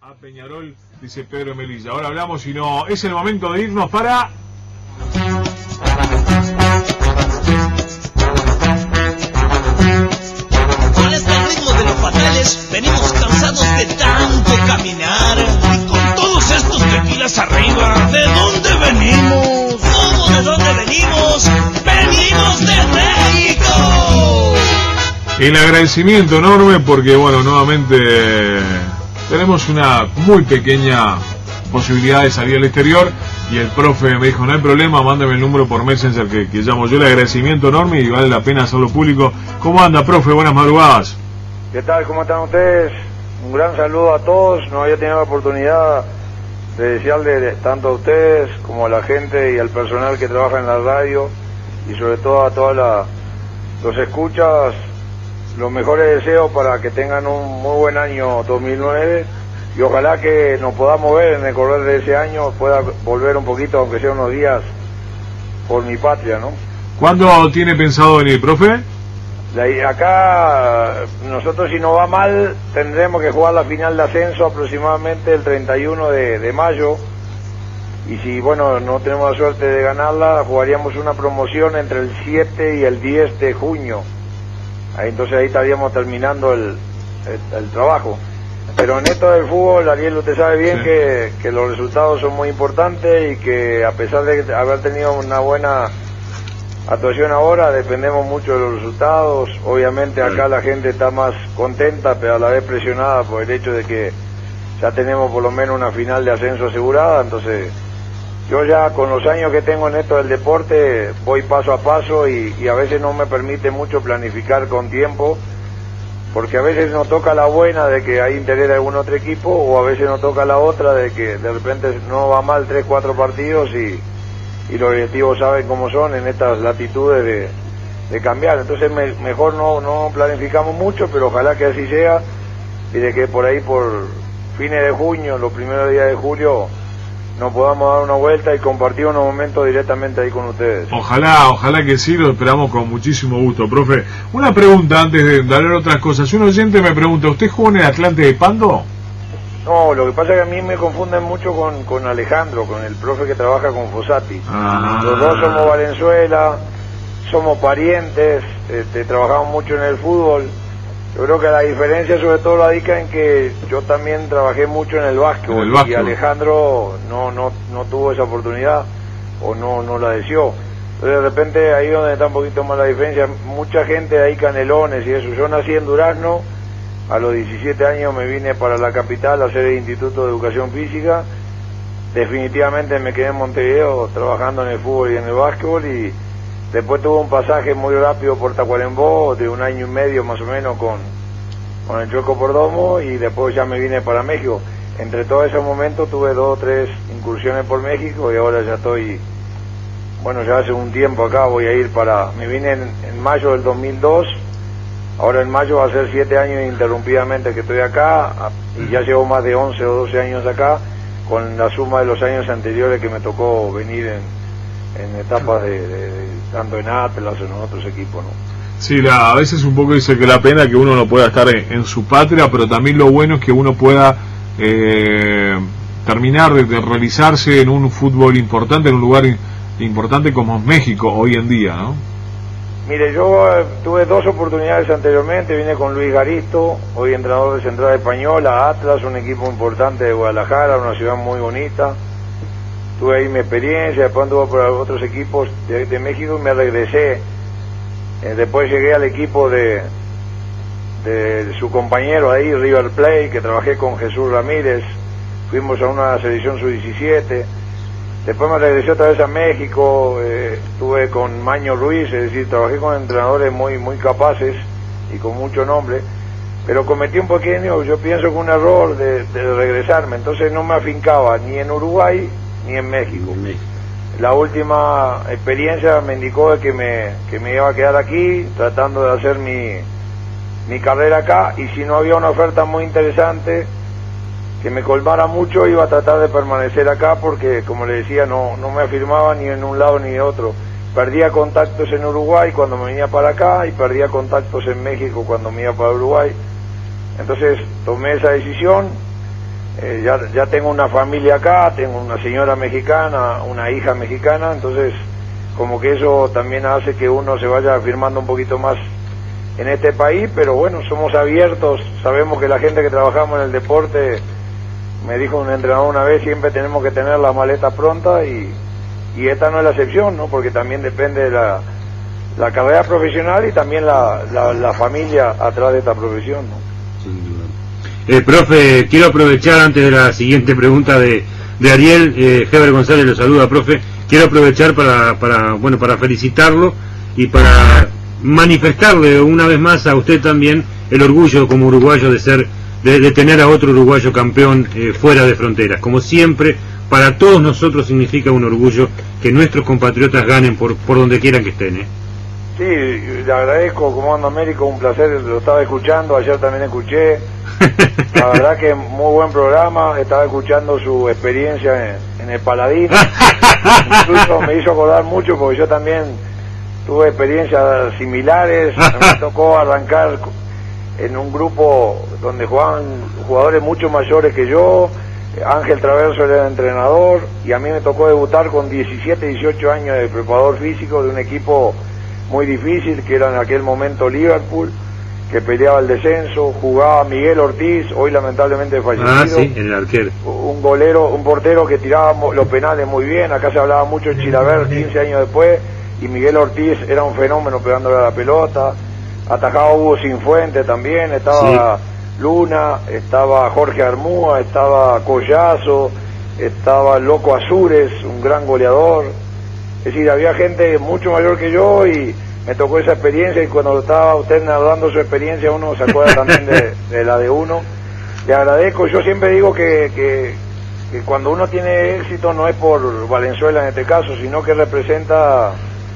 a Peñarol, dice Pedro Melilla. Ahora hablamos y no, es el momento de irnos para... Con este ritmo de los fatales, venimos cansados de tanto caminar. Y con todos estos tequilas arriba, ¿de dónde venimos? ¿Cómo de dónde venimos? ¡Venimos de México! El agradecimiento enorme porque, bueno, nuevamente tenemos una muy pequeña posibilidad de salir al exterior y el profe me dijo, no hay problema, mándame el número por Messenger que llamo yo. El agradecimiento enorme y vale la pena hacerlo público. ¿Cómo anda, profe? Buenas madrugadas. ¿Qué tal? ¿Cómo están ustedes? Un gran saludo a todos. No había tenido la oportunidad de desearle tanto a ustedes como a la gente y al personal que trabaja en la radio y sobre todo a todos los escuchas los mejores deseos para que tengan un muy buen año 2009 y ojalá que nos podamos ver en el correr de ese año, pueda volver un poquito, aunque sea unos días, por mi patria, ¿no? ¿Cuándo tiene pensado venir, profe? Acá nosotros, si no va mal, tendremos que jugar la final de ascenso aproximadamente el 31 de mayo y si, bueno, no tenemos la suerte de ganarla, jugaríamos una promoción entre el 7 y el 10 de junio. Entonces ahí estaríamos terminando el trabajo. Pero en esto del fútbol, Ariel, usted sabe bien sí, que los resultados son muy importantes y que a pesar de haber tenido una buena actuación ahora, dependemos mucho de los resultados. Obviamente acá la gente está más contenta, pero a la vez presionada por el hecho de que ya tenemos por lo menos una final de ascenso asegurada. Entonces yo ya con los años que tengo en esto del deporte voy paso a paso y a veces no me permite mucho planificar con tiempo, porque a veces nos toca la buena de que hay interés de algún otro equipo o a veces nos toca la otra de que de repente no va mal 3-4 partidos y los directivos saben cómo son en estas latitudes de cambiar. Entonces mejor no planificamos mucho, pero ojalá que así sea y de que por ahí por fines de junio, los primeros días de julio, nos podamos dar una vuelta y compartir unos momentos directamente ahí con ustedes. Ojalá que sí, lo esperamos con muchísimo gusto, profe. Una pregunta antes de hablar otras cosas. Un oyente me pregunta, ¿usted jugó en el Atlante de Pando? No, lo que pasa es que a mí me confunden mucho con Alejandro, con el profe que trabaja con Fossati. Los dos somos Valenzuela, somos parientes, trabajamos mucho en el fútbol. Yo creo que la diferencia sobre todo radica en que yo también trabajé mucho en el básquetbol y Alejandro no tuvo esa oportunidad o no la deseó. Entonces de repente ahí donde está un poquito más la diferencia. Mucha gente ahí canelones y eso. Yo nací en Durazno, a los 17 años me vine para la capital a hacer el Instituto de Educación Física. Definitivamente me quedé en Montevideo trabajando en el fútbol y en el básquetbol y después tuve un pasaje muy rápido por Tacuarembó, de 1 año y medio más o menos con el Chueco Perdomo y después ya me vine para México. Entre todos esos momentos tuve 2 o 3 incursiones por México y ahora ya estoy, bueno, ya hace un tiempo acá voy a ir me vine en mayo del 2002, ahora en mayo va a ser 7 años ininterrumpidamente que estoy acá y ya llevo más de 11 o 12 años acá con la suma de los años anteriores que me tocó venir en etapas tanto en Atlas o en otros equipos, ¿no? Sí, a veces un poco dice que la pena que uno no pueda estar en su patria, pero también lo bueno es que uno pueda terminar de realizarse en un fútbol importante, en un lugar importante como es México hoy en día, ¿no? Mire, yo tuve 2 oportunidades anteriormente, vine con Luis Garisto, hoy entrenador de Central Española, Atlas, un equipo importante de Guadalajara, una ciudad muy bonita. Tuve ahí mi experiencia, después anduve por otros equipos de México y me regresé. Después llegué al equipo de su compañero ahí, River Plate, que trabajé con Jesús Ramírez, fuimos a una selección sub-17. Después me regresé otra vez a México, estuve con Maño Ruiz, es decir, trabajé con entrenadores muy capaces y con mucho nombre, pero cometí un pequeño, yo pienso que un error de regresarme, entonces no me afincaba ni en Uruguay ni en México. La última experiencia me indicó de que me iba a quedar aquí, tratando de hacer mi carrera acá, y si no había una oferta muy interesante que me colmara mucho, iba a tratar de permanecer acá, porque como le decía, no me afirmaba ni en un lado ni en otro. Perdía contactos en Uruguay cuando me venía para acá, y perdía contactos en México cuando me iba para Uruguay. Entonces tomé esa decisión, ya tengo una familia acá, tengo una señora mexicana, una hija mexicana, entonces como que eso también hace que uno se vaya afirmando un poquito más en este país, pero bueno, somos abiertos, sabemos que la gente que trabajamos en el deporte, me dijo un entrenador una vez, siempre tenemos que tener la maleta pronta y esta no es la excepción, ¿no? Porque también depende de la carrera profesional y también la familia atrás de esta profesión, ¿no? Sin duda. Profe, quiero aprovechar antes de la siguiente pregunta de Ariel, Heber González lo saluda, profe, quiero aprovechar para felicitarlo y para manifestarle una vez más a usted también el orgullo como uruguayo de tener a otro uruguayo campeón fuera de fronteras. Como siempre, para todos nosotros significa un orgullo que nuestros compatriotas ganen por donde quieran que estén, ¿eh? Sí, le agradezco, Comando Américo, un placer, lo estaba escuchando, ayer también escuché, la verdad que muy buen programa, estaba escuchando su experiencia en el Paladino, incluso me hizo acordar mucho porque yo también tuve experiencias similares, me tocó arrancar en un grupo donde jugaban jugadores mucho mayores que yo, Ángel Traverso era el entrenador y a mí me tocó debutar con 17, 18 años de preparador físico de un equipo muy difícil que era en aquel momento Liverpool, que peleaba el descenso, jugaba Miguel Ortiz, hoy lamentablemente fallecido, sí, el arquero, un portero que tiraba los penales muy bien, acá se hablaba mucho de Chilaver 15 años después, y Miguel Ortiz era un fenómeno pegándole a la pelota, atajaba Hugo Sinfuente también, estaba Luna, estaba Jorge Armúa, estaba Collazo, estaba el Loco Azures, un gran goleador. Es decir, había gente mucho mayor que yo y me tocó esa experiencia, y cuando estaba usted narrando su experiencia uno se acuerda también de la de uno. Le agradezco, yo siempre digo que cuando uno tiene éxito no es por Valenzuela en este caso, sino que representa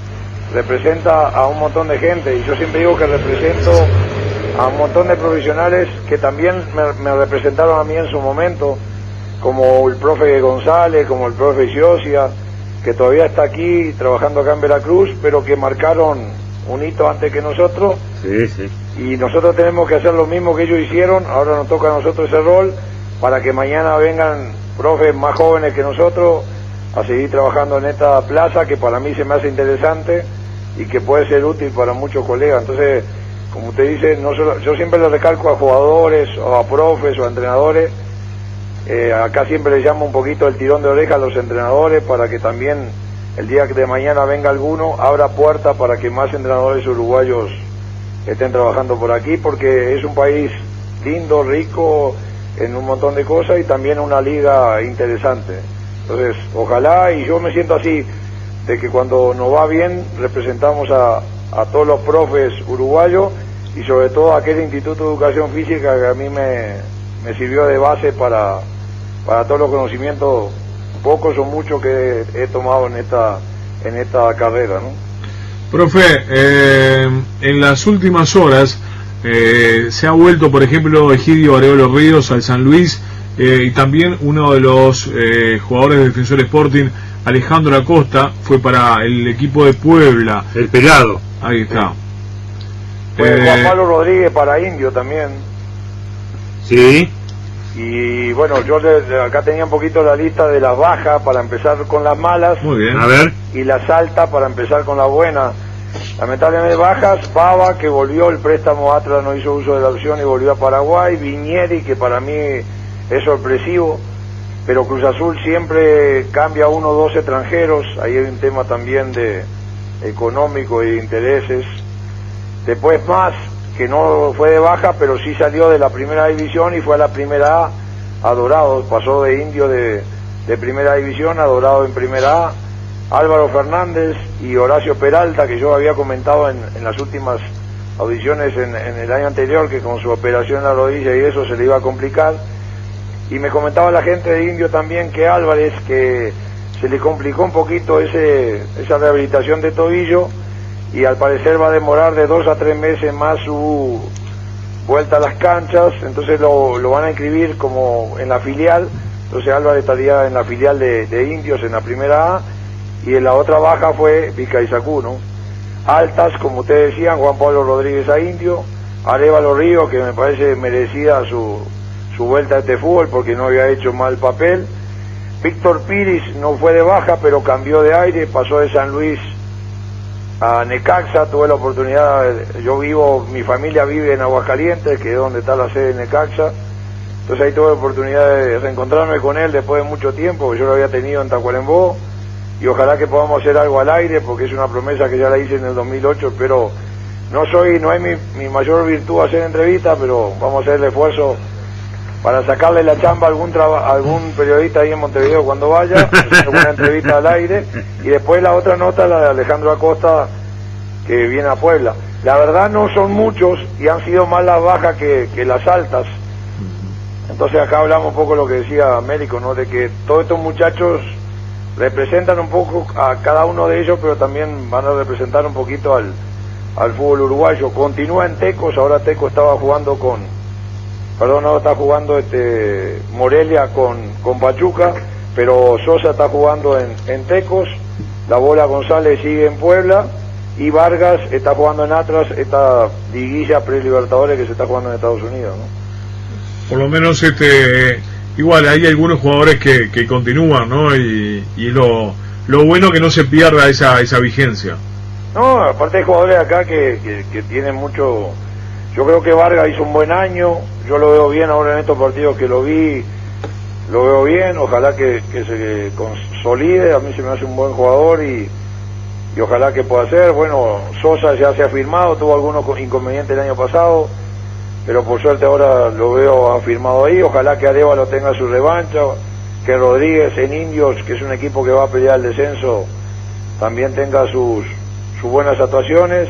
a un montón de gente, y yo siempre digo que represento a un montón de profesionales que también me representaron a mí en su momento, como el profe González, como el profe Giosia, que todavía está aquí trabajando acá en Veracruz, pero que marcaron un hito antes que nosotros. Sí. Y nosotros tenemos que hacer lo mismo que ellos hicieron, ahora nos toca a nosotros ese rol, para que mañana vengan profes más jóvenes que nosotros a seguir trabajando en esta plaza, que para mí se me hace interesante y que puede ser útil para muchos colegas. Entonces, como usted dice, yo siempre le recalco a jugadores o a profes o a entrenadores, acá siempre les llamo un poquito el tirón de oreja a los entrenadores para que también el día de mañana venga alguno, abra puertas para que más entrenadores uruguayos estén trabajando por aquí, porque es un país lindo, rico en un montón de cosas y también una liga interesante. Entonces, ojalá, y yo me siento así, de que cuando nos va bien representamos a todos los profes uruguayos y sobre todo a aquel Instituto de Educación Física que a mí me sirvió de base para todos los conocimientos, pocos o muchos, que he tomado en esta carrera, ¿no? Profe, en las últimas horas se ha vuelto, por ejemplo, Egidio Areolo Ríos al San Luis, y también uno de los jugadores del Defensor Sporting, Alejandro Acosta, fue para el equipo de Puebla. El pelado. Ahí está. Juan Pablo Rodríguez para Indio también. Sí. Y bueno, yo acá tenía un poquito la lista de las bajas para empezar con las malas. Muy bien. A ver. Y las altas para empezar con las buenas. Lamentablemente bajas, Pava, que volvió el préstamo, Atlas no hizo uso de la opción y volvió a Paraguay. Viñeri, que para mí es sorpresivo, pero Cruz Azul siempre cambia 1 o 2 extranjeros. Ahí hay un tema también de económico y de intereses. Después más, que no fue de baja, pero sí salió de la primera división y fue a la primera A, Dorado, pasó de Indio de primera división a Dorado en primera A. Álvaro Fernández y Horacio Peralta, que yo había comentado en las últimas audiciones en el año anterior, que con su operación en la rodilla y eso se le iba a complicar, y me comentaba la gente de Indio también que Álvarez, que se le complicó un poquito esa rehabilitación de tobillo, y al parecer va a demorar de 2 a 3 meses más su vuelta a las canchas, entonces lo van a inscribir como en la filial. Entonces Álvarez estaría en la filial de Indios en la primera A, y en la otra baja fue Vizcaizacú, ¿no? Altas, como ustedes decían, Juan Pablo Rodríguez a Indio, Arévalo Ríos, que me parece merecida su su vuelta a este fútbol porque no había hecho mal papel. Víctor Piris no fue de baja, pero cambió de aire, pasó de San Luis a Necaxa. Tuve la oportunidad, mi familia vive en Aguascalientes, que es donde está la sede de Necaxa, entonces ahí tuve la oportunidad de reencontrarme con él después de mucho tiempo, que yo lo había tenido en Tacuarembó, y ojalá que podamos hacer algo al aire, porque es una promesa que ya la hice en el 2008, pero no es mi mayor virtud hacer entrevistas, pero vamos a hacer el esfuerzo para sacarle la chamba a algún periodista ahí en Montevideo cuando vaya, hacer una entrevista al aire, y después la otra nota, la de Alejandro Acosta, que viene a Puebla. La verdad no son muchos, y han sido más las bajas que las altas. Entonces acá hablamos un poco de lo que decía Américo, ¿no? De que todos estos muchachos representan un poco a cada uno de ellos, pero también van a representar un poquito al fútbol uruguayo. Continúa en Tecos, ahora Tecos está jugando Morelia con Pachuca, pero Sosa está jugando en Tecos, la Bola González sigue en Puebla, y Vargas está jugando en Atlas, esta liguilla pre-Libertadores que se está jugando en Estados Unidos, ¿no? Por lo menos igual hay algunos jugadores que continúan, ¿no? Y lo bueno que no se pierda esa vigencia. No, aparte hay jugadores acá que tienen mucho. Yo creo que Vargas hizo un buen año, yo lo veo bien ahora en estos partidos que lo vi, lo veo bien, ojalá que se consolide, a mí se me hace un buen jugador y ojalá que pueda ser. Bueno, Sosa ya se ha firmado, tuvo algunos inconvenientes el año pasado, pero por suerte ahora lo veo afirmado ahí, ojalá que Arévalo tenga su revancha, que Rodríguez en Indios, que es un equipo que va a pelear el descenso, también tenga sus buenas actuaciones,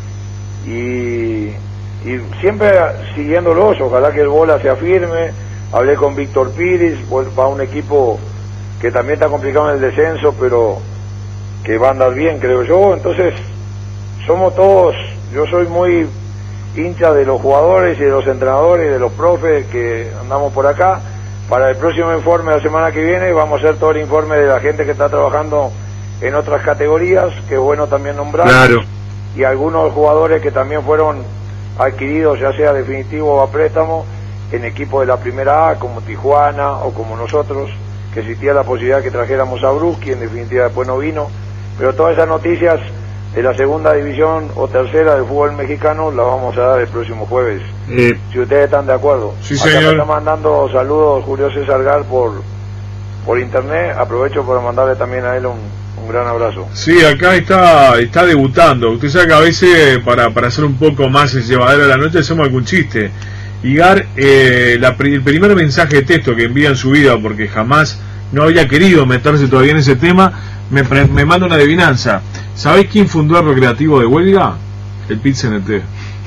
y siempre siguiéndolos, ojalá que el Bola se afirme. Hablé con Víctor Piris, va a un equipo que también está complicado en el descenso, pero que va a andar bien, creo yo. Entonces, somos todos, yo soy muy hincha de los jugadores y de los entrenadores y de los profes que andamos por acá. Para el próximo informe la semana que viene vamos a hacer todo el informe de la gente que está trabajando en otras categorías, que es bueno también nombrar. Claro. Y algunos jugadores que también fueron adquiridos, ya sea definitivo o a préstamo, en equipos de la primera A, como Tijuana o como nosotros, que existía la posibilidad que trajéramos a Bruschi, en definitiva después no vino. Pero todas esas noticias de la segunda división o tercera del fútbol mexicano las vamos a dar el próximo jueves, si ustedes están de acuerdo. Sí, acá señor. me está mandando saludos Julio César Gar por internet, aprovecho para mandarle también a él un gran abrazo. Sí, acá está debutando. Usted sabe que a veces para hacer un poco más llevadera la noche hacemos algún chiste. Y Gar, el primer mensaje de texto que envía en su vida, porque jamás no había querido meterse todavía en ese tema, me manda una adivinanza. ¿Sabés quién fundó el Recreativo de Huelga? El Pit-CNT.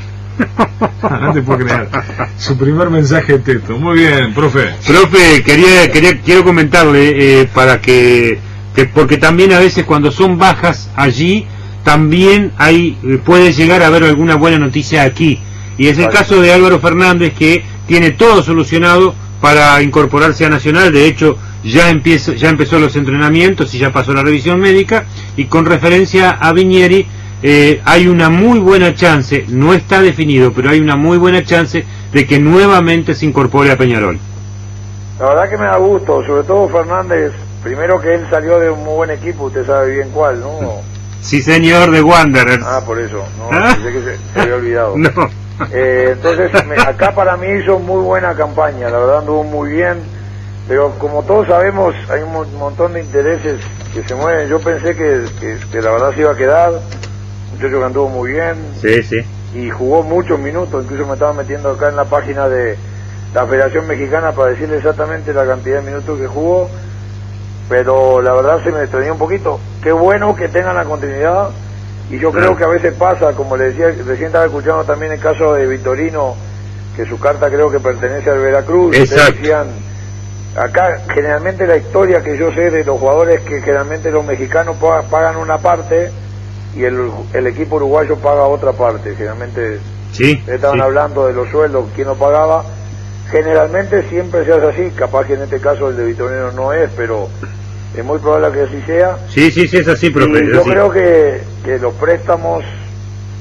No te puedo creer. Su primer mensaje de texto. Muy bien, profe. Profe, quiero comentarle porque también a veces cuando son bajas allí, también puede llegar a haber alguna buena noticia aquí. Y es el caso de Álvaro Fernández, que tiene todo solucionado para incorporarse a Nacional. De hecho, ya empezó los entrenamientos y ya pasó la revisión médica. Y con referencia a Viñeri, hay una muy buena chance, no está definido, pero hay una muy buena chance de que nuevamente se incorpore a Peñarol. La verdad que me da gusto, sobre todo Fernández, primero que él salió de un muy buen equipo, usted sabe bien cuál, ¿no? Sí, señor, de Wanderers. Ah, por eso, no, pensé que se había olvidado. No. Entonces, acá para mí hizo muy buena campaña, la verdad anduvo muy bien, pero como todos sabemos, hay un montón de intereses que se mueven. Yo pensé que la verdad se iba a quedar, muchacho que anduvo muy bien, Sí. y jugó muchos minutos, incluso me estaba metiendo acá en la página de la Federación Mexicana para decirle exactamente la cantidad de minutos que jugó, pero la verdad se me extrañó un poquito. Qué bueno que tengan la continuidad, y yo creo que a veces pasa, como le decía, recién estaba escuchando también el caso de Vitorino, que su carta creo que pertenece al Veracruz. Exacto. Ustedes decían, acá generalmente la historia que yo sé de los jugadores, que generalmente los mexicanos pagan una parte y el equipo uruguayo paga otra parte, generalmente. Sí. Estaban hablando de los sueldos, quién no pagaba. Generalmente siempre se hace así, capaz que en este caso el de Vitorino no es, pero es muy probable que así sea. Sí, es así, profe. Y yo creo que los préstamos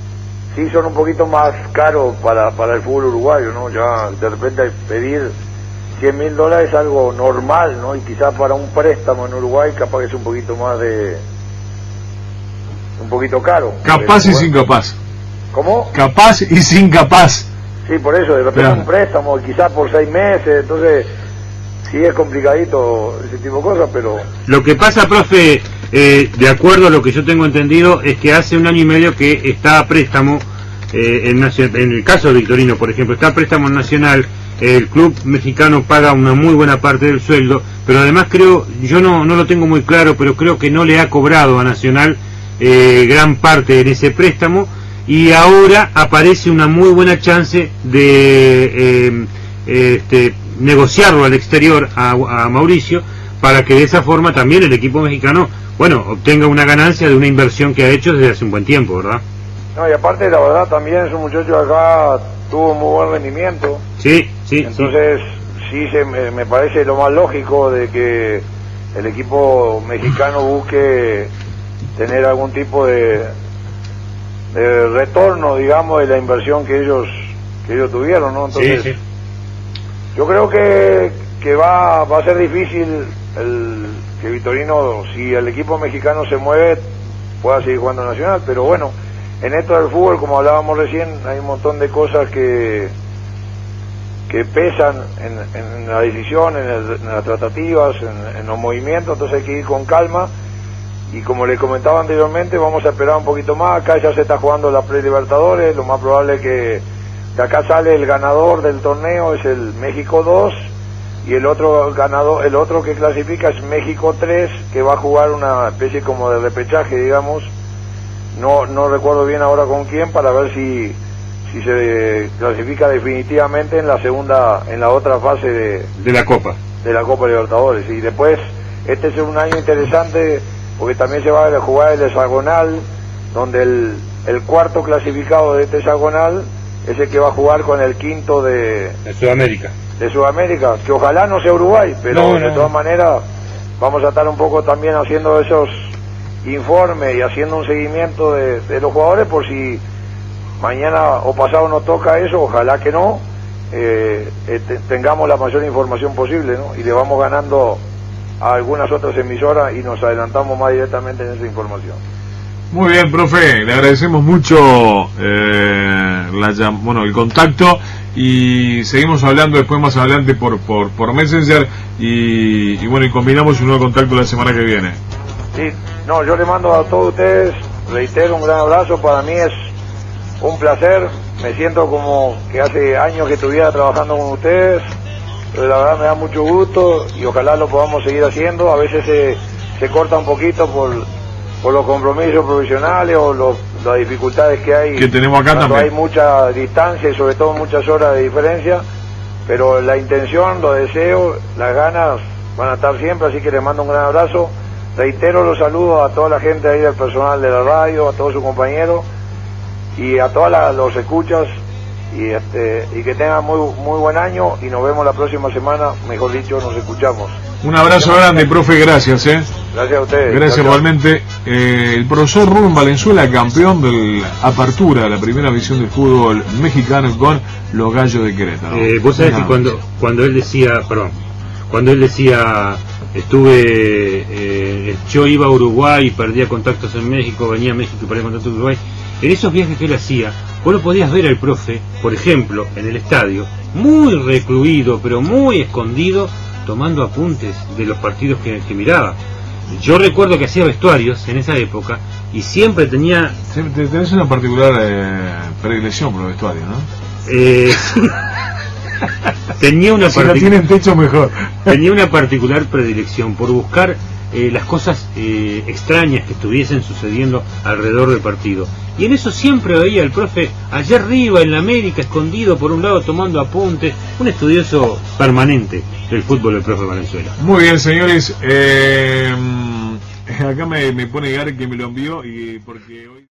sí son un poquito más caros para el fútbol uruguayo, ¿no? Ya de repente pedir $100.000 es algo normal, ¿no? Y quizás para un préstamo en Uruguay capaz que es un poquito caro. Capaz y sin capaz. ¿Cómo? Capaz y sin capaz. Sí, por eso, de repente Claro. un préstamo, quizás por 6 meses, entonces sí es complicadito ese tipo de cosas, pero... Lo que pasa, profe, de acuerdo a lo que yo tengo entendido, es que hace 1 año y medio que está a préstamo, en el caso de Victorino, por ejemplo, está a préstamo Nacional, el club mexicano paga una muy buena parte del sueldo, pero además creo, yo no lo tengo muy claro, pero creo que no le ha cobrado a Nacional gran parte en ese préstamo, y ahora aparece una muy buena chance de negociarlo al exterior a Mauricio, para que de esa forma también el equipo mexicano, bueno, obtenga una ganancia de una inversión que ha hecho desde hace un buen tiempo, ¿verdad? No, y aparte, la verdad, también ese muchacho acá tuvo muy buen rendimiento. Sí. Entonces, sí me parece lo más lógico de que el equipo mexicano busque tener algún tipo de retorno, digamos, de la inversión que ellos tuvieron, ¿no? Entonces, Sí. yo creo que va a ser difícil que Victorino, si el equipo mexicano se mueve, pueda seguir jugando Nacional, pero bueno, en esto del fútbol, como hablábamos recién, hay un montón de cosas que pesan en la decisión, en las tratativas, en los movimientos, entonces hay que ir con calma, y como les comentaba anteriormente, vamos a esperar un poquito más. Acá ya se está jugando la Pre-Libertadores, lo más probable es que de acá sale el ganador del torneo, es el México 2, y el otro que clasifica es México 3, que va a jugar una especie como de repechaje, digamos, no recuerdo bien ahora con quién, para ver si se clasifica definitivamente en la otra fase De la Copa. de la Copa Libertadores. Y después, este es un año interesante porque también se va a jugar el hexagonal, donde el cuarto clasificado de este hexagonal es el que va a jugar con el quinto de Sudamérica. Sudamérica, que ojalá no sea Uruguay, pero de todas maneras vamos a estar un poco también haciendo esos informes y haciendo un seguimiento de los jugadores, por si mañana o pasado nos toca eso, ojalá que no, tengamos la mayor información posible, ¿no? Y le vamos ganando a algunas otras emisoras y nos adelantamos más directamente en esa información. Muy bien, profe, le agradecemos mucho el contacto, y seguimos hablando después más adelante por Messenger, y combinamos un nuevo contacto la semana que viene. Sí, no, yo le mando a todos ustedes, reitero, un gran abrazo. Para mí es un placer, me siento como que hace años que estuviera trabajando con ustedes, pero la verdad me da mucho gusto y ojalá lo podamos seguir haciendo. A veces se corta un poquito por los compromisos profesionales o las dificultades que hay, que tenemos acá cuando también. hay mucha distancia y sobre todo muchas horas de diferencia, pero la intención, los deseos, las ganas van a estar siempre, así que les mando un gran abrazo. Reitero los saludos a toda la gente ahí del personal de la radio, a todos sus compañeros y a todos los escuchas, y que tengan muy buen año, y nos vemos la próxima semana, mejor dicho, nos escuchamos. Un abrazo grande, profe, gracias. Gracias a ustedes. Gracias igualmente. El profesor Rubén Valenzuela, campeón de la Apertura de la primera división del fútbol mexicano con los Gallos de Querétaro. Vos sabés que cuando él decía, yo iba a Uruguay y perdía contactos en México, venía a México y perdía contactos en Uruguay, en esos viajes que él hacía, vos lo podías ver al profe, por ejemplo, en el estadio, muy recluido, pero muy escondido, tomando apuntes de los partidos que miraba. Yo recuerdo que hacía vestuarios en esa época y siempre tenía... Tenés una particular predilección por los vestuarios, ¿no? Tenía una si la tienen techo mejor. Tenía una particular predilección por buscar las cosas extrañas que estuviesen sucediendo alrededor del partido. Y en eso siempre veía al profe allá arriba en la América, escondido por un lado tomando apuntes, un estudioso permanente del fútbol del profe Valenzuela. Muy bien, señores, acá me pone Gary que me lo envió, y porque hoy...